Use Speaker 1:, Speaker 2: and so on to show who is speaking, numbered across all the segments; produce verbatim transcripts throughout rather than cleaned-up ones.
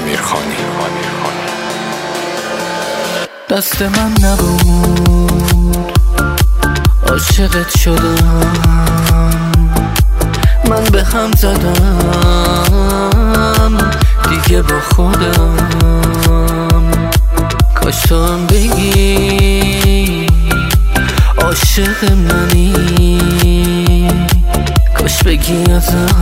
Speaker 1: امیرخانی.
Speaker 2: دست من نبود عاشقت شدم، من به هم زدم دیگه با خودم. کاش تو هم بگی عاشق منی، کاش بگی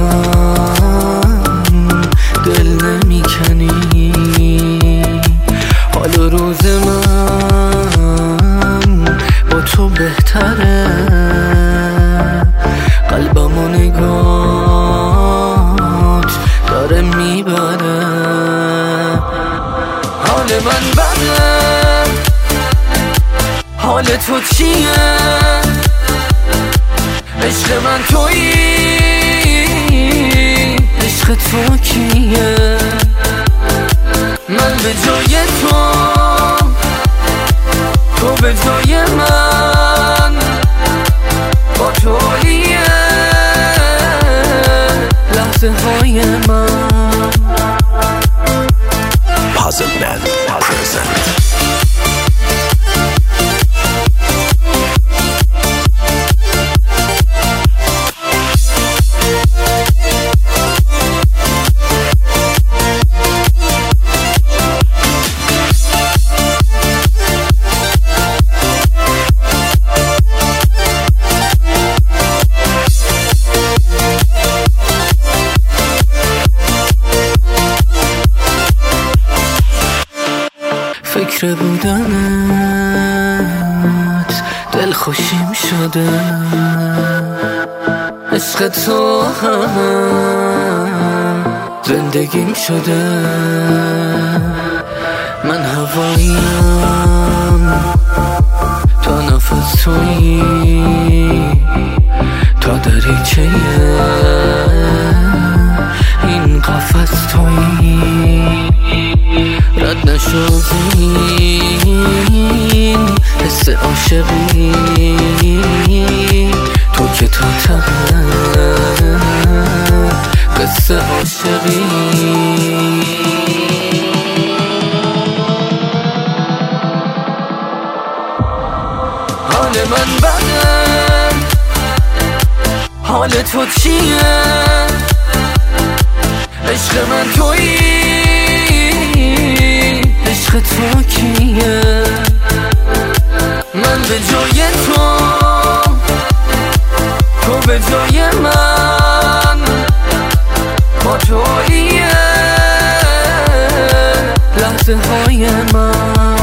Speaker 2: ازم دل نمی کنی. حال و روز من با تو بهتره، قلبم و نگات داره میبره. حال من بده، حال تو چیه؟ عشق من تویی، عشق تو کیه؟ من به جای تو، تو به جای من، با تویه لحظه های من.
Speaker 1: Puzzle Man present.
Speaker 2: فکر بودنت دل خوشیم شده، عشق تو هم زندگیم شده. من هواییم تا نفس تویی، تا دریچه این قفس تویی. رد نشدین حس عاشقی، تو که تا ته قصه عاشقی. حال من بده، حال تو چیه؟ عشق من تویی، عشق تو کیه؟ من به جای تو، تو به جای من، با تویه لحظه های من.